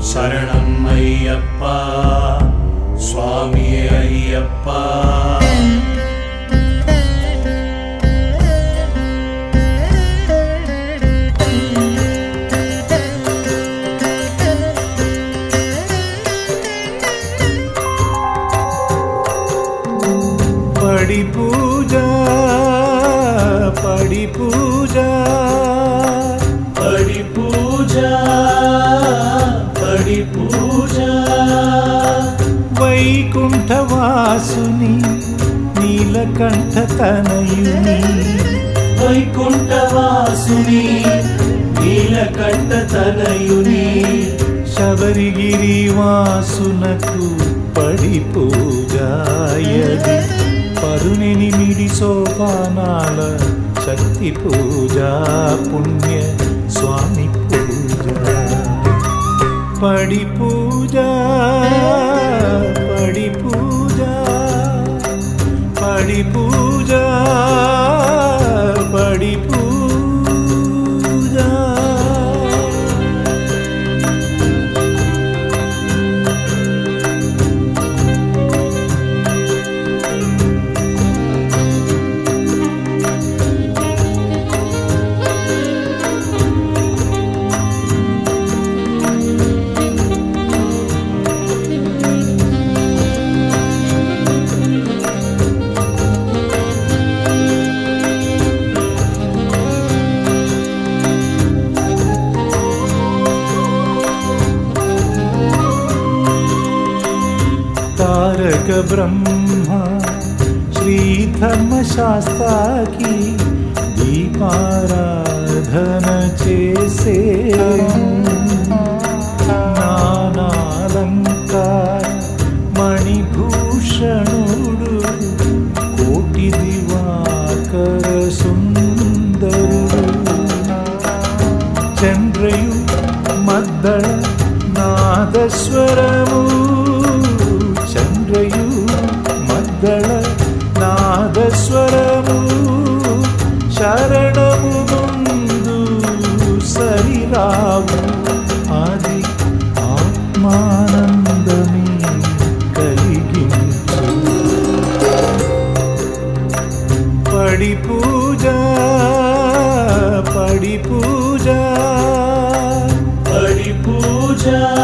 శరణం అయ్యప్ప స్వామి అయ్యప్ప. పడి పూజ పడి పూజ పడి పూజ పడి పూజ వైకుంఠవాసుని నీలకంఠ తనయుని వైకుంఠవాసుని నీలకంఠ తనయుని శబరిగిరి వాసునకు పడి పూజాయది పదునెనిమిది సోపానాల శక్తి పూజ పుణ్య స్వామి పూజ. పడి పూజ పడి పూజ పడి పూజ పడి పూజ. తారక బ్రహ్మ శ్రీ ధర్మశాస్త్రకి దీపారాధన చేసే నానాలంకార మణిభూషణుడు కోటి దివాకర సుందరుడు చంద్రయు మద్దళ నాదస్వరము చంద్రయు మద్దళ నాదస్వరము శరణము ముందు సరిరావు అది ఆత్మానందమే కలిగించు. పడి పూజ పడి పూజ పడి పూజ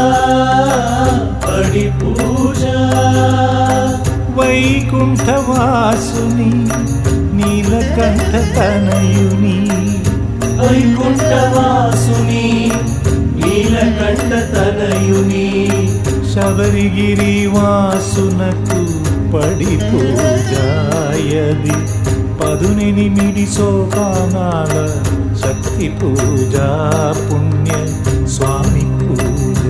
పడి పూజ వైకుంఠవాసుని నీలకంఠ తనయుని వైకుంఠవాసుని నీలకంఠ తనయుని శబరిగిరి వాసునకు పడి పూజాయది పదునెనిమిది సోపానాల శక్తి పూజ పుణ్య స్వామి పూజ.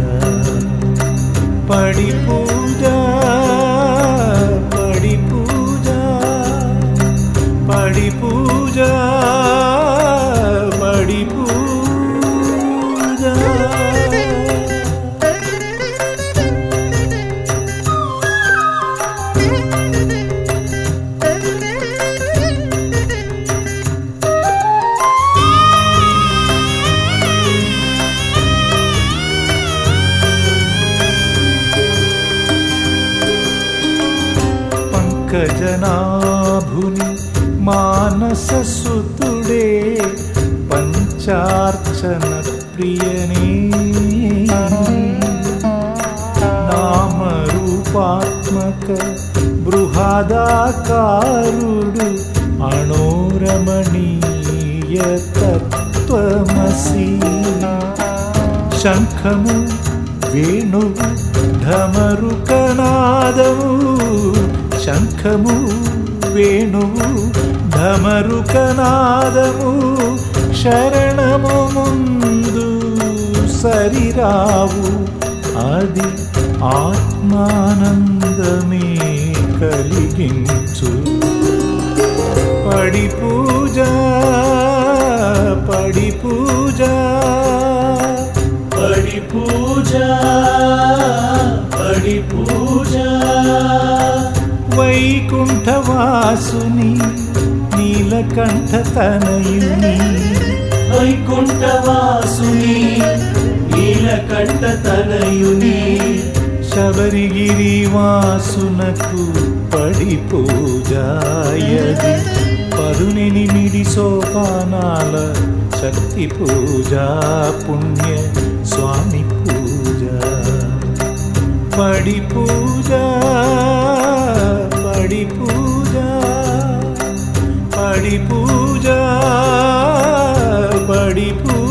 పడి పూజ పడి పూజ పడి పూజ పడి పూజ. పంకజనాభుని మానససుతుడే పంచార్చన ప్రియనే నామరూపాత్మక బృహదాకారుడు అణోరమణీయ తత్వమసి శంఖము వేణువు ఢమరుకనాదము శంఖము వేణువు ఢమరుకనాదము శరణము ముందు సరిరావు అది ఆత్మానందమే కలిగించు. పడి పూజ పడి పూజ పడి పూజ పడి పూజ వైకుంఠవాసుని నీలకంఠ తనయుని వైకుంఠవాసుని నీల నీలకంఠ తనయుని శబరిగిరి వాసునకు పడి పూజాయది 18 సోపానాల శక్తి పూజ పుణ్య స్వామి పూజ పడి పూజ పడి పూజ పడి పూజ పడి పూజ